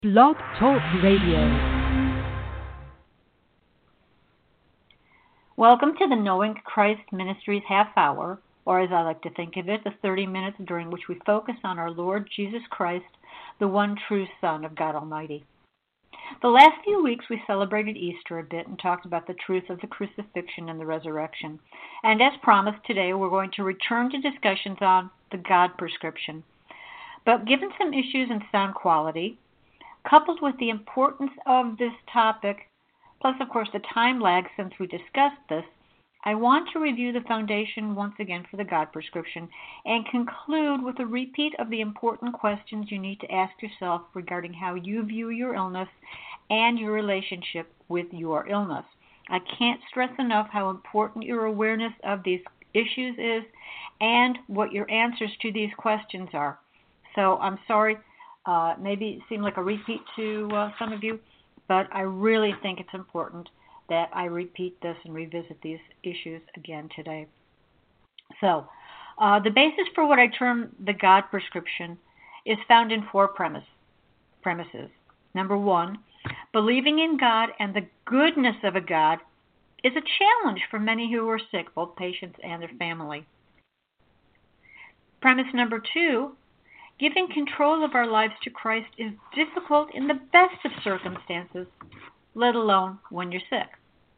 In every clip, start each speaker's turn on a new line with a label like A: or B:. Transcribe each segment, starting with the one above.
A: Blog Talk Radio.
B: Welcome to the Knowing Christ Ministries half hour, or as I like to think of it, the 30 minutes during which we focus on our Lord Jesus Christ, the one true Son of God Almighty. The last few weeks we celebrated Easter a bit and talked about the truth of the crucifixion and the resurrection. And as promised, today we're going to return to discussions on the God prescription. But given some issues in sound quality, coupled with the importance of this topic, plus, of course, the time lag since we discussed this, I want to review the foundation once again for the God prescription and conclude with a repeat of the important questions you need to ask yourself regarding how you view your illness and your relationship with your illness. I can't stress enough how important your awareness of these issues is and what your answers to these questions are. So I'm sorry. Maybe it seemed like a repeat to some of you, but I really think it's important that I repeat this and revisit these issues again today. So, the basis for what I term the God prescription is found in four premises. Number one, believing in God and the goodness of a God is a challenge for many who are sick, both patients and their family. Premise number two, giving control of our lives to Christ is difficult in the best of circumstances, let alone when you're sick.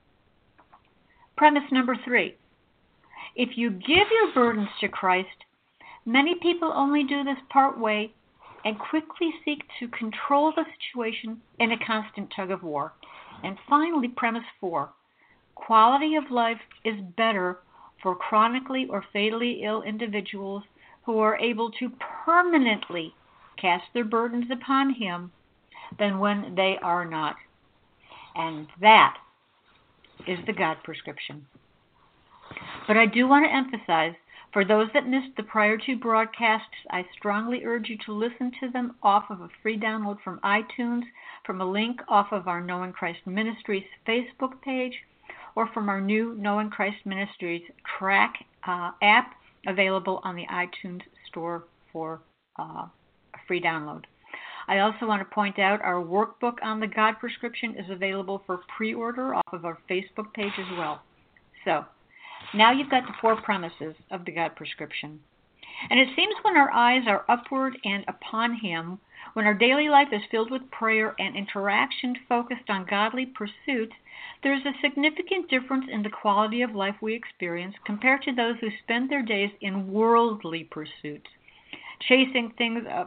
B: Premise number three, if you give your burdens to Christ, many people only do this part way and quickly seek to control the situation in a constant tug of war. And finally, premise four, quality of life is better for chronically or fatally ill individuals who are able to permanently cast their burdens upon Him than when they are not. And that is the God prescription. But I do want to emphasize, for those that missed the prior two broadcasts, I strongly urge you to listen to them off of a free download from iTunes, from a link off of our Knowing Christ Ministries Facebook page, or from our new Knowing Christ Ministries track app, available on the iTunes store for a free download. I also want to point out our workbook on the God prescription is available for pre-order off of our Facebook page as well. So, now you've got the four premises of the God prescription. And it seems when our eyes are upward and upon Him, when our daily life is filled with prayer and interaction focused on godly pursuits, there is a significant difference in the quality of life we experience compared to those who spend their days in worldly pursuits, chasing things of,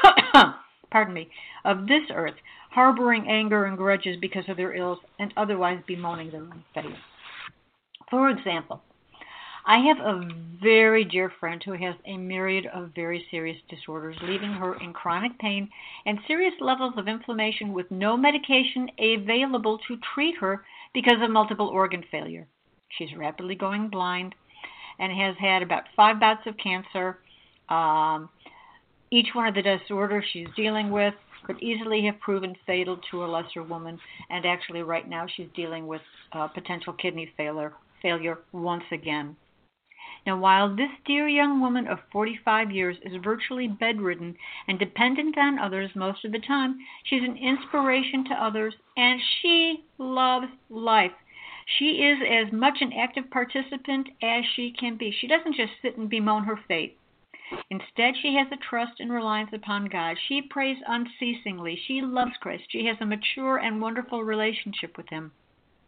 B: of this earth, harboring anger and grudges because of their ills, and otherwise bemoaning their own fate. For example, I have a very dear friend who has a myriad of very serious disorders, leaving her in chronic pain and serious levels of inflammation with no medication available to treat her because of multiple organ failure. She's rapidly going blind and has had about 5 bouts of cancer. Each one of the disorders she's dealing with could easily have proven fatal to a lesser woman, and actually right now she's dealing with potential kidney failure once again. Now, while this dear young woman of 45 years is virtually bedridden and dependent on others most of the time, she's an inspiration to others, and she loves life. She is as much an active participant as she can be. She doesn't just sit and bemoan her fate. Instead, she has a trust and reliance upon God. She prays unceasingly. She loves Christ. She has a mature and wonderful relationship with Him.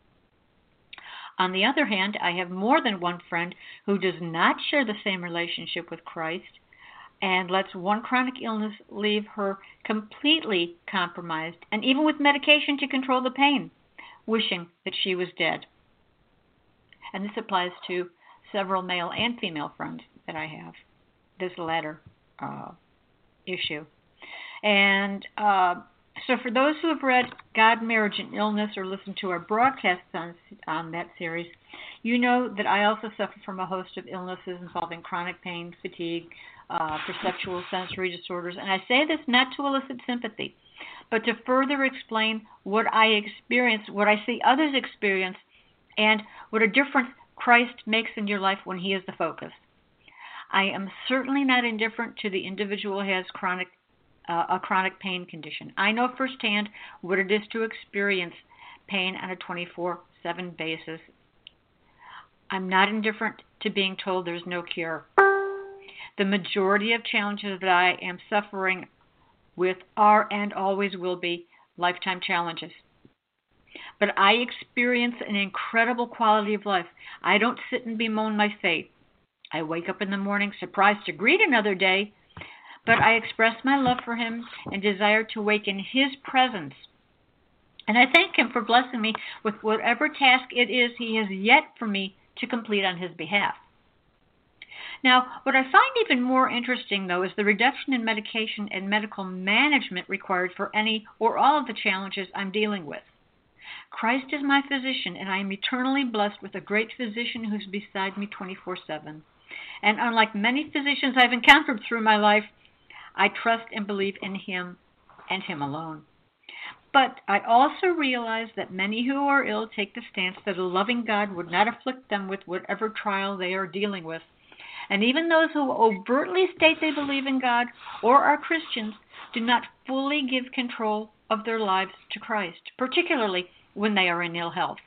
B: On the other hand, I have more than one friend who does not share the same relationship with Christ and lets one chronic illness leave her completely compromised, and even with medication to control the pain, wishing that she was dead. And this applies to several male and female friends that I have, this latter issue. And so for those who have read God, Marriage, and Illness or listened to our broadcasts on that series, you know that I also suffer from a host of illnesses involving chronic pain, fatigue, perceptual sensory disorders. And I say this not to elicit sympathy, but to further explain what I experience, what I see others experience, and what a difference Christ makes in your life when He is the focus. I am certainly not indifferent to the individual who has chronic a chronic pain condition. I know firsthand what it is to experience pain on a 24/7 basis. I'm not indifferent to being told there's no cure. The majority of challenges that I am suffering with are and always will be lifetime challenges. But I experience an incredible quality of life. I don't sit and bemoan my fate. I wake up in the morning surprised to greet another day, but I express my love for him and desire to wake in his presence. And I thank him for blessing me with whatever task it is he has yet for me to complete on his behalf. Now, what I find even more interesting, though, is the reduction in medication and medical management required for any or all of the challenges I'm dealing with. Christ is my physician, and I am eternally blessed with a great physician who's beside me 24/7. And unlike many physicians I've encountered through my life, I trust and believe in him and him alone. But I also realize that many who are ill take the stance that a loving God would not afflict them with whatever trial they are dealing with. And even those who overtly state they believe in God or are Christians do not fully give control of their lives to Christ, particularly when they are in ill health.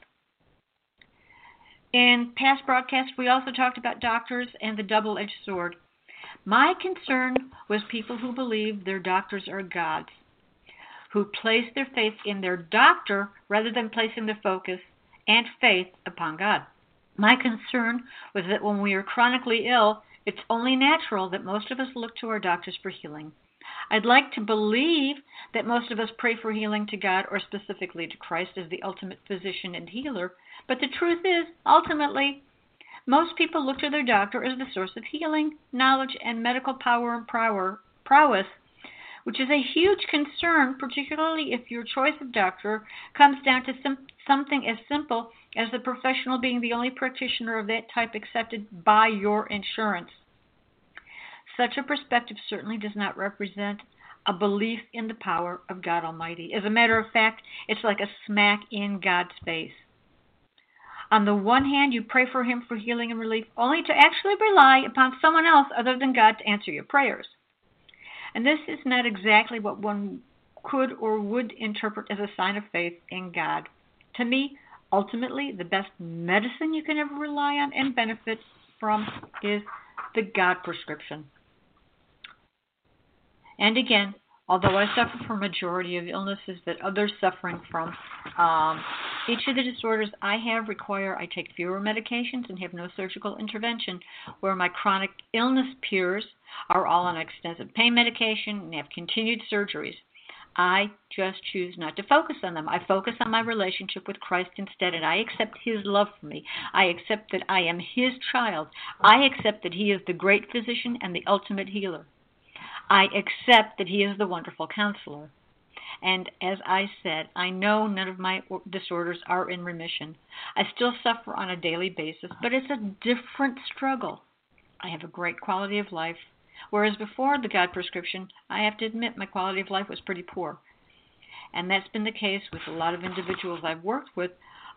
B: In past broadcasts, we also talked about doctors and the double-edged sword. My concern was people who believe their doctors are gods, who place their faith in their doctor rather than placing their focus and faith upon God. My concern was that when we are chronically ill, it's only natural that most of us look to our doctors for healing. I'd like to believe that most of us pray for healing to God or specifically to Christ as the ultimate physician and healer, but the truth is, ultimately, most people look to their doctor as the source of healing, knowledge, and medical power and prowess, which is a huge concern, particularly if your choice of doctor comes down to something as simple as the professional being the only practitioner of that type accepted by your insurance. Such a perspective certainly does not represent a belief in the power of God Almighty. As a matter of fact, it's like a smack in God's face. On the one hand, you pray for him for healing and relief, only to actually rely upon someone else other than God to answer your prayers. And this is not exactly what one could or would interpret as a sign of faith in God. To me, ultimately, the best medicine you can ever rely on and benefit from is the God prescription. And again, although I suffer from a majority of illnesses that others suffering from, each of the disorders I have require I take fewer medications and have no surgical intervention, where my chronic illness peers are all on extensive pain medication and have continued surgeries. I just choose not to focus on them. I focus on my relationship with Christ instead, and I accept his love for me. I accept that I am his child. I accept that he is the great physician and the ultimate healer. I accept that he is the wonderful counselor. And as I said, I know none of my disorders are in remission. I still suffer on a daily basis, but it's a different struggle. I have a great quality of life, whereas before the God prescription, I have to admit my quality of life was pretty poor. And that's been the case with a lot of individuals I've worked with,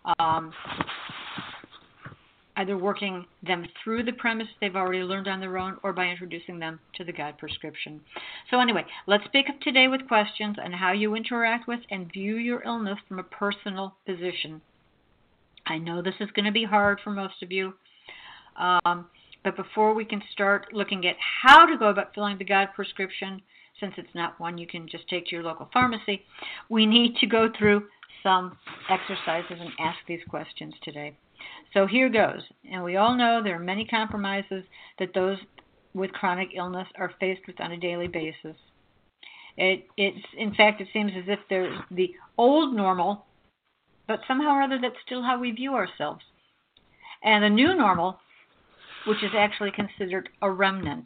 B: either working them through the premise they've already learned on their own or by introducing them to the God prescription. So anyway, let's pick up today with questions on how you interact with and view your illness from a personal position. I know this is going to be hard for most of you, but before we can start looking at how to go about filling the God prescription, since it's not one you can just take to your local pharmacy, we need to go through some exercises and ask these questions today. So here goes. And we all know there are many compromises that those with chronic illness are faced with on a daily basis. In fact, it seems as if there's the old normal, but somehow or other that's still how we view ourselves. And the new normal, which is actually considered a remnant.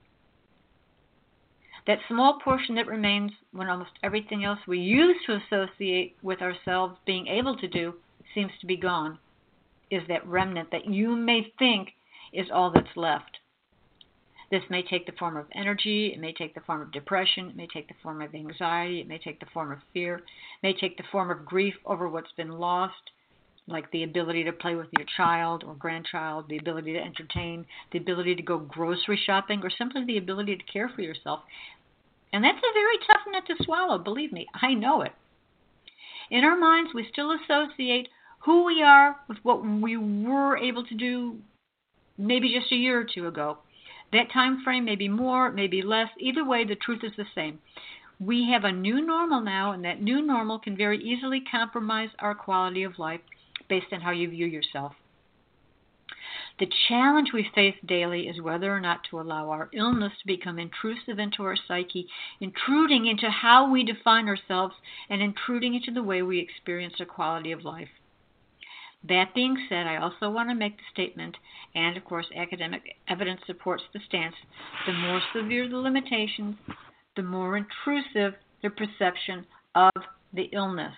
B: That small portion that remains when almost everything else we used to associate with ourselves being able to do seems to be gone, is that remnant that you may think is all that's left. This may take the form of energy, it may take the form of depression, it may take the form of anxiety, it may take the form of fear, it may take the form of grief over what's been lost, like the ability to play with your child or grandchild, the ability to entertain, the ability to go grocery shopping, or simply the ability to care for yourself. And that's a very tough nut to swallow, believe me. I know it. In our minds, we still associate who we are with what we were able to do maybe just a year or two ago. That time frame may be more, maybe less. Either way, the truth is the same. We have a new normal now, and that new normal can very easily compromise our quality of life based on how you view yourself. The challenge we face daily is whether or not to allow our illness to become intrusive into our psyche, intruding into how we define ourselves and intruding into the way we experience our quality of life. That being said, I also want to make the statement, and of course academic evidence supports the stance, the more severe the limitations, the more intrusive the perception of the illness.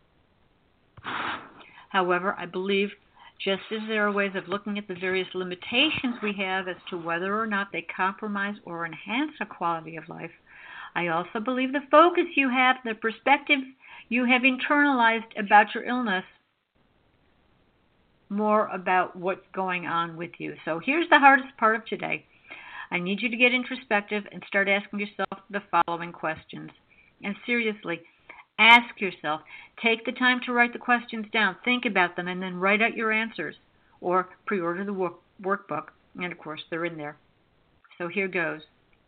B: However, I believe just as there are ways of looking at the various limitations we have as to whether or not they compromise or enhance our quality of life, I also believe the focus you have, the perspective you have internalized about your illness, more about what's going on with you. So here's the hardest part of today. I need you to get introspective and start asking yourself the following questions. And seriously, ask yourself. Take the time to write the questions down. Think about them and then write out your answers. Or pre-order the workbook. And of course, they're in there. So here goes.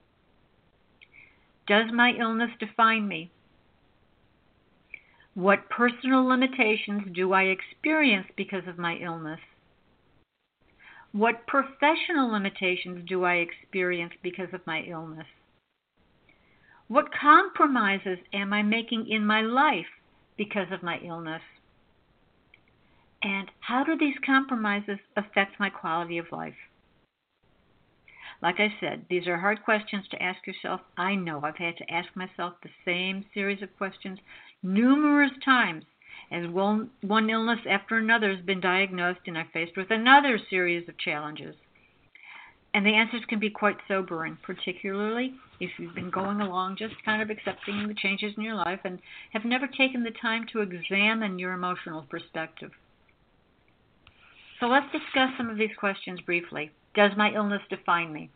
B: Does my illness define me? What personal limitations do I experience because of my illness? What professional limitations do I experience because of my illness? What compromises am I making in my life because of my illness? And how do these compromises affect my quality of life? Like I said, these are hard questions to ask yourself. I know I've had to ask myself the same series of questions numerous times as one illness after another has been diagnosed and I'm faced with another series of challenges. And the answers can be quite sobering, particularly if you've been going along just kind of accepting the changes in your life and have never taken the time to examine your emotional perspective. So let's discuss some of these questions briefly. Does my illness define me?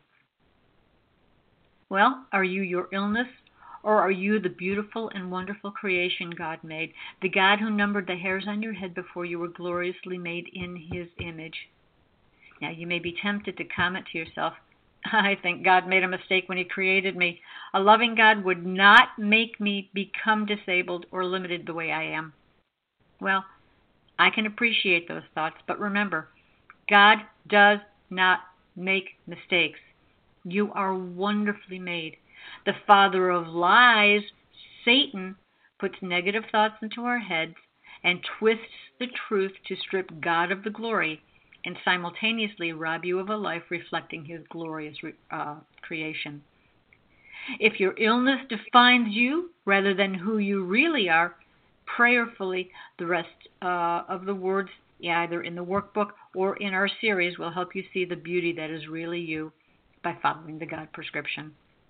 B: Well, are you your illness, or are you the beautiful and wonderful creation God made, the God who numbered the hairs on your head before you were gloriously made in His image? Now, you may be tempted to comment to yourself, I think God made a mistake when He created me. A loving God would not make me become disabled or limited the way I am. Well, I can appreciate those thoughts, but remember, God does not make mistakes. You are wonderfully made. The father of lies, Satan, puts negative thoughts into our heads and twists the truth to strip God of the glory and simultaneously rob you of a life reflecting His glorious creation. If your illness defines you rather than who you really are, prayerfully, the rest of the words, either in the workbook or in our series, will help you see the beauty that is really you by following the God prescription.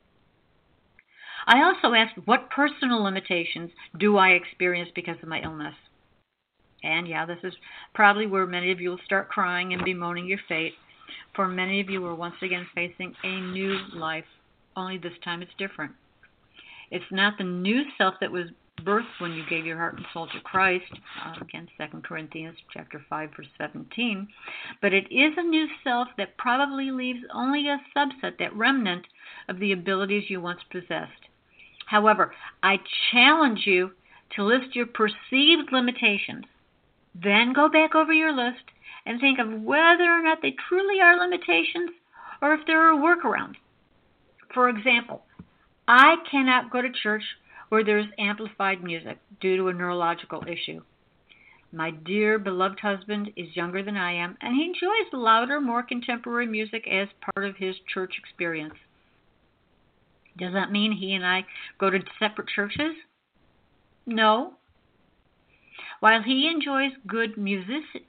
B: I also asked, what personal limitations do I experience because of my illness? And this is probably where many of you will start crying and bemoaning your fate. For many of you are once again facing a new life, only this time it's different. It's not the new self that was birthed when you gave your heart and soul to Christ, again, 2 Corinthians chapter 5, verse 17, but it is a new self that probably leaves only a subset, that remnant of the abilities you once possessed. However, I challenge you to list your perceived limitations, then go back over your list and think of whether or not they truly are limitations or if there are workarounds. For example, I cannot go to church where there is amplified music due to a neurological issue. My dear beloved husband is younger than I am, and he enjoys louder, more contemporary music as part of his church experience. Does that mean he and I go to separate churches? No. While he enjoys good musicianship,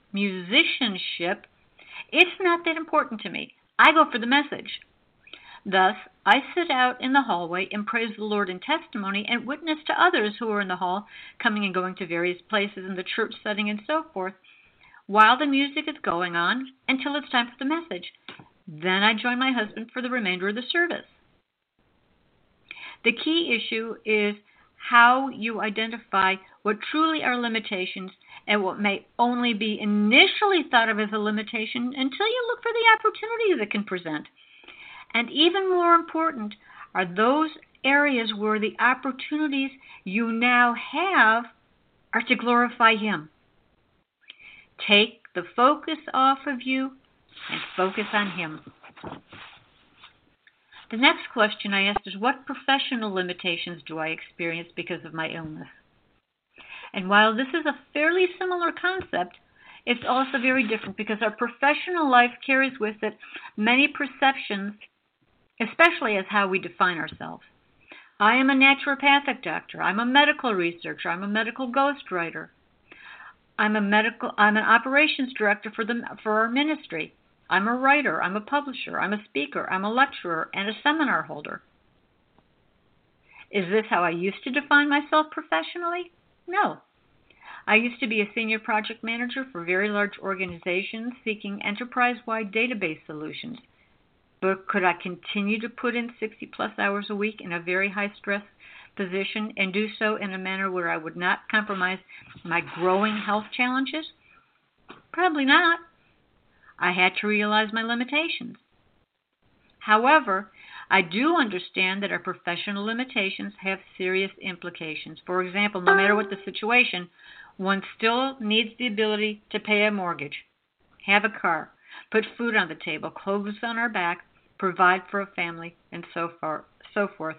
B: it's not that important to me. I go for the message. Thus, I sit out in the hallway and praise the Lord in testimony and witness to others who are in the hall, coming and going to various places in the church setting and so forth, while the music is going on until it's time for the message. Then I join my husband for the remainder of the service. The key issue is how you identify what truly are limitations and what may only be initially thought of as a limitation until you look for the opportunities it can present. And even more important are those areas where the opportunities you now have are to glorify Him. Take the focus off of you and focus on Him. The next question I asked is, what professional limitations do I experience because of my illness? And while this is a fairly similar concept, it's also very different because our professional life carries with it many perceptions, especially as how we define ourselves. I am a naturopathic doctor. I'm a medical researcher. I'm a medical ghostwriter. I'm an operations director for our ministry. I'm a writer. I'm a publisher. I'm a speaker. I'm a lecturer and a seminar holder. Is this how I used to define myself professionally? No. I used to be a senior project manager for very large organizations seeking enterprise-wide database solutions. But could I continue to put in 60-plus hours a week in a very high-stress position and do so in a manner where I would not compromise my growing health challenges? Probably not. I had to realize my limitations. However, I do understand that our professional limitations have serious implications. For example, no matter what the situation, one still needs the ability to pay a mortgage, have a car, put food on the table, clothes on our back, provide for a family, and so forth.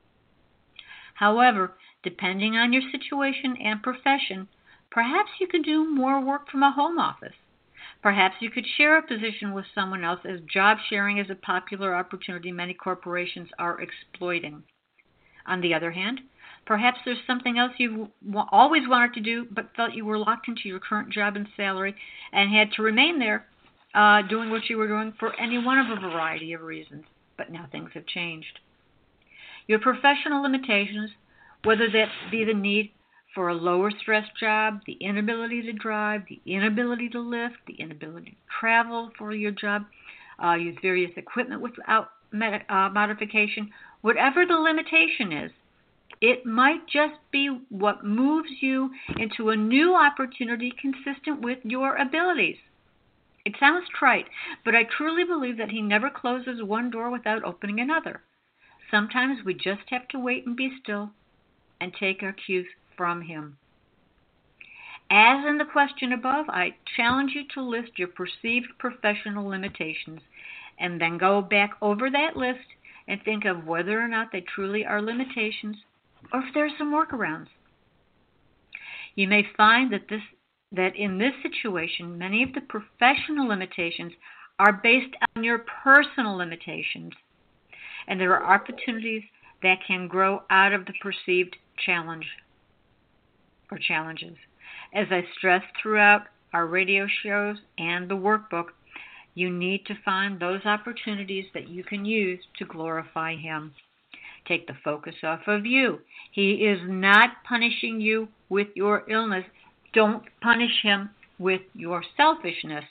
B: However, depending on your situation and profession, perhaps you could do more work from a home office. Perhaps you could share a position with someone else, as job sharing is a popular opportunity many corporations are exploiting. On the other hand, perhaps there's something else you've always wanted to do but felt you were locked into your current job and salary and had to remain there doing what you were doing for any one of a variety of reasons. But now things have changed. Your professional limitations, whether that be the need for a lower stress job, the inability to drive, the inability to lift, the inability to travel for your job, use various equipment without modification, whatever the limitation is, it might just be what moves you into a new opportunity consistent with your abilities. It sounds trite, but I truly believe that He never closes one door without opening another. Sometimes we just have to wait and be still and take our cues from Him. As in the question above, I challenge you to list your perceived professional limitations and then go back over that list and think of whether or not they truly are limitations or if there are some workarounds. You may find that in this situation, many of the professional limitations are based on your personal limitations, and there are opportunities that can grow out of the perceived challenge or challenges. As I stressed throughout our radio shows and the workbook, you need to find those opportunities that you can use to glorify Him. Take the focus off of you. He is not punishing you with your illness. Don't punish Him with your selfishness.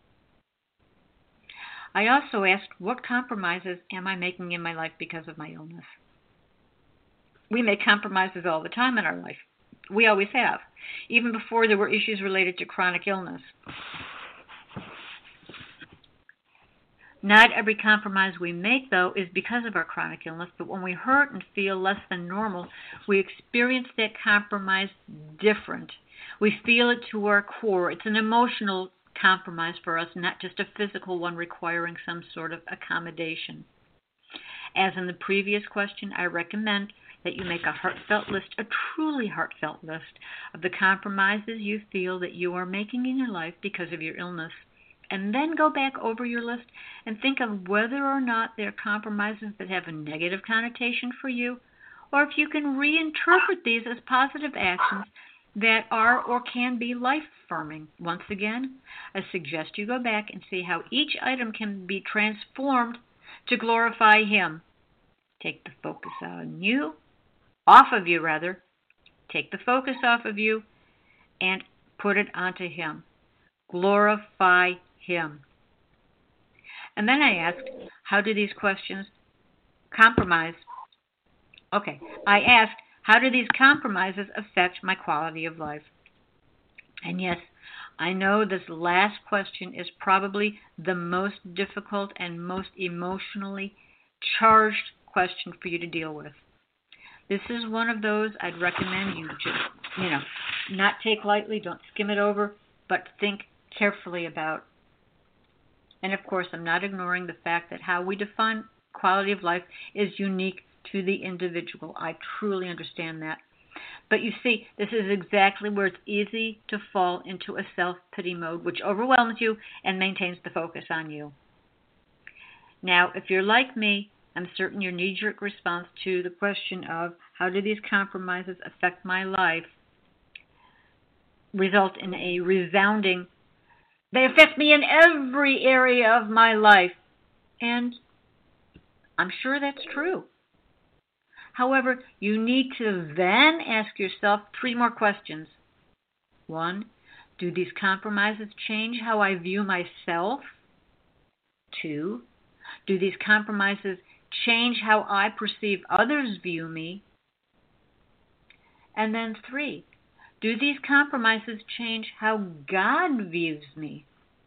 B: I also asked, what compromises am I making in my life because of my illness? We make compromises all the time in our life. We always have, even before there were issues related to chronic illness. Not every compromise we make, though, is because of our chronic illness, but when we hurt and feel less than normal, we experience that compromise different. We feel it to our core. It's an emotional compromise for us, not just a physical one requiring some sort of accommodation. As in the previous question, I recommend that you make a heartfelt list, a truly heartfelt list, of the compromises you feel that you are making in your life because of your illness. And then go back over your list and think of whether or not they're compromises that have a negative connotation for you, or if you can reinterpret these as positive actions that are or can be life-affirming. Once again, I suggest you go back and see how each item can be transformed to glorify Him. Take the focus off of you. Take the focus off of you and put it onto Him. Glorify Him. And then I asked, how do these questions compromise Okay, I asked, how do these compromises affect my quality of life? And yes, I know this last question is probably the most difficult and most emotionally charged question for you to deal with. This is one of those I'd recommend you just, not take lightly, don't skim it over, but think carefully about. And of course, I'm not ignoring the fact that how we define quality of life is unique to the individual. I truly understand that. But you see, this is exactly where it's easy to fall into a self-pity mode, which overwhelms you and maintains the focus on you. Now, if you're like me, I'm certain your knee-jerk response to the question of how do these compromises affect my life result in a resounding, they affect me in every area of my life. And I'm sure that's true. However, you need to then ask yourself 3 more questions. 1, do these compromises change how I view myself? 2, do these compromises change how I perceive others view me? And then 3, do these compromises change how God views me?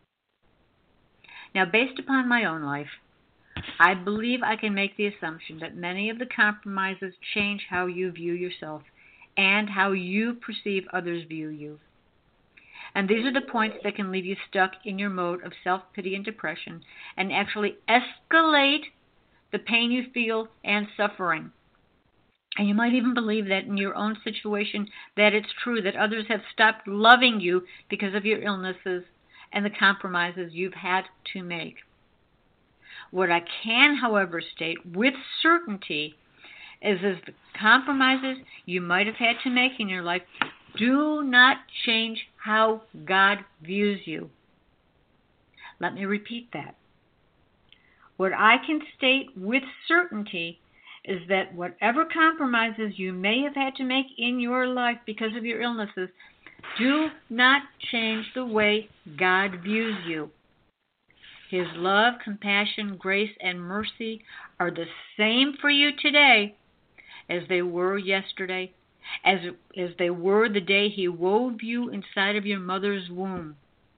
B: Now, based upon my own life, I believe I can make the assumption that many of the compromises change how you view yourself and how you perceive others view you. And these are the points that can leave you stuck in your mode of self-pity and depression and actually escalate the pain you feel and suffering. And you might even believe that in your own situation that it's true that others have stopped loving you because of your illnesses and the compromises you've had to make. What I can, however, state with certainty is the compromises you might have had to make in your life do not change how God views you. Let me repeat that. What I can state with certainty is that whatever compromises you may have had to make in your life because of your illnesses do not change the way God views you. His love, compassion, grace, and mercy are the same for you today as they were yesterday, as they were the day He wove you inside of your mother's womb.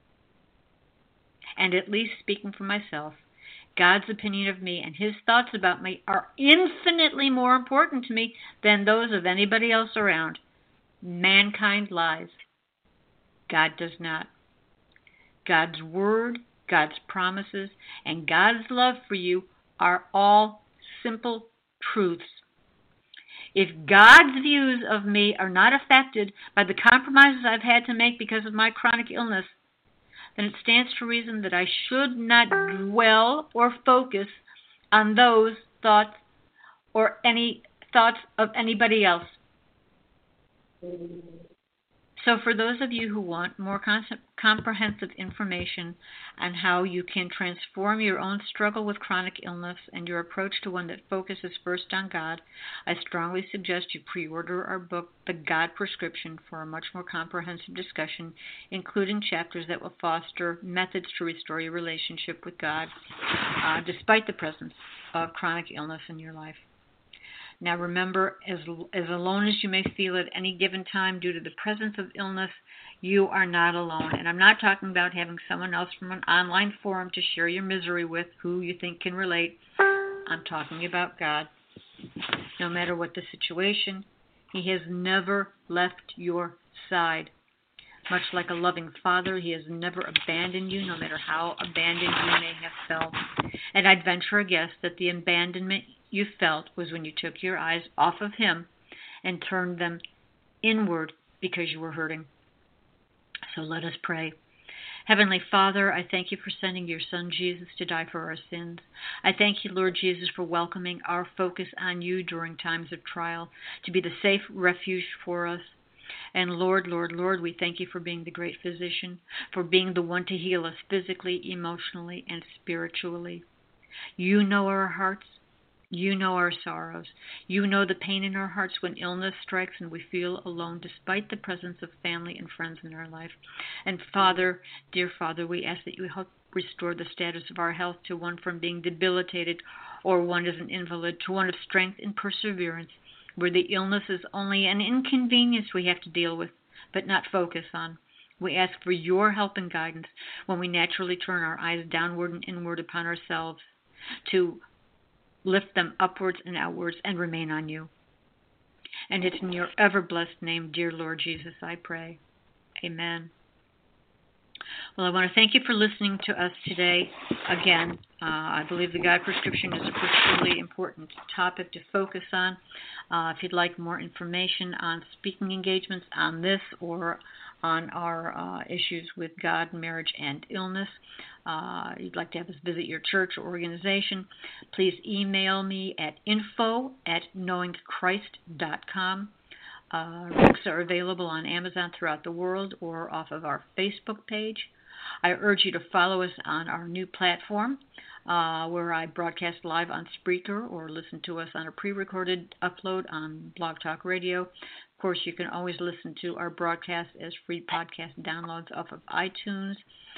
B: And at least speaking for myself, God's opinion of me and His thoughts about me are infinitely more important to me than those of anybody else around. Mankind lies. God does not. God's word, God's promises, and God's love for you are all simple truths. If God's views of me are not affected by the compromises I've had to make because of my chronic illness, then it stands to reason that I should not dwell or focus on those thoughts or any thoughts of anybody else. So for those of you who want more comprehensive information on how you can transform your own struggle with chronic illness and your approach to one that focuses first on God, I strongly suggest you pre-order our book, The God Prescription, for a much more comprehensive discussion, including chapters that will foster methods to restore your relationship with God, despite the presence of chronic illness in your life. Now remember, as alone as you may feel at any given time due to the presence of illness, you are not alone. And I'm not talking about having someone else from an online forum to share your misery with who you think can relate. I'm talking about God. No matter what the situation, He has never left your side. Much like a loving father, He has never abandoned you, no matter how abandoned you may have felt. And I'd venture a guess that the abandonment you felt was when you took your eyes off of Him and turned them inward because you were hurting. So let us pray. Heavenly Father, I thank You for sending Your Son Jesus to die for our sins. I thank You, Lord Jesus, for welcoming our focus on You during times of trial, to be the safe refuge for us. And Lord, we thank You for being the great physician, for being the one to heal us physically, emotionally, and spiritually. You know our hearts. You know our sorrows. You know the pain in our hearts when illness strikes and we feel alone despite the presence of family and friends in our life. And Father, dear Father, we ask that You help restore the status of our health to one from being debilitated or one as an invalid to one of strength and perseverance. where the illness is only an inconvenience we have to deal with, but not focus on. We ask for your help and guidance when we naturally turn our eyes downward and inward upon ourselves, to lift them upwards and outwards and remain on you. And it's in your ever-blessed name, dear Lord Jesus, I pray. Amen. Well, I want to thank you for listening to us today. Again, I believe the God prescription is a particularly important topic to focus on. If you'd like more information on speaking engagements on this or on our issues with God, marriage, and illness, you'd like to have us visit your church or organization, please email me at info@knowingchrist.com. Books are available on Amazon throughout the world or off of our Facebook page. I urge you to follow us on our new platform where I broadcast live on Spreaker or listen to us on a pre-recorded upload on Blog Talk Radio. Of course, you can always listen to our broadcast as free podcast downloads off of iTunes.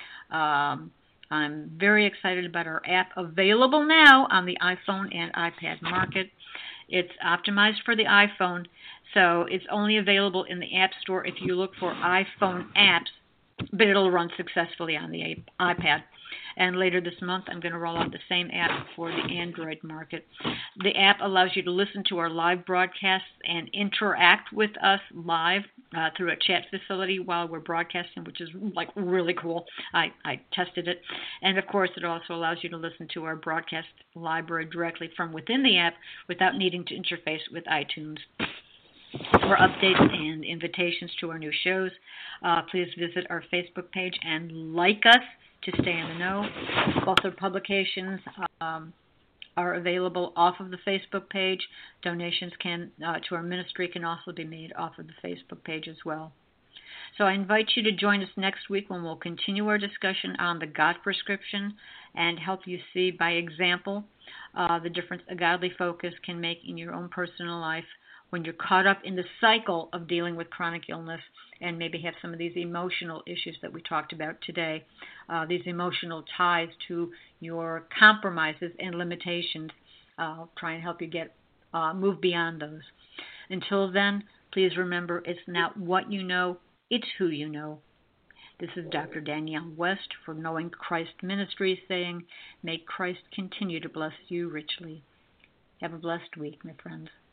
B: I'm very excited about our app, available now on the iPhone and iPad market. It's optimized for the iPhone, so it's only available in the App Store if you look for iPhone apps, but it'll run successfully on the iPad. And later this month, I'm going to roll out the same app for the Android market. The app allows you to listen to our live broadcasts and interact with us live through a chat facility while we're broadcasting, which is like really cool. I tested it. And of course, it also allows you to listen to our broadcast library directly from within the app without needing to interface with iTunes. For updates and invitations to our new shows, please visit our Facebook page and like us to stay in the know. Both our publications are available off of the Facebook page. Donations to our ministry can also be made off of the Facebook page as well. So I invite you to join us next week when we'll continue our discussion on the God prescription and help you see by example the difference a godly focus can make in your own personal life when you're caught up in the cycle of dealing with chronic illness and maybe have some of these emotional issues that we talked about today, these emotional ties to your compromises and limitations. I'll try and help you move beyond those. Until then, please remember, it's not what you know, it's who you know. This is Dr. Danielle West for Knowing Christ Ministries saying, may Christ continue to bless you richly. Have a blessed week, my friends.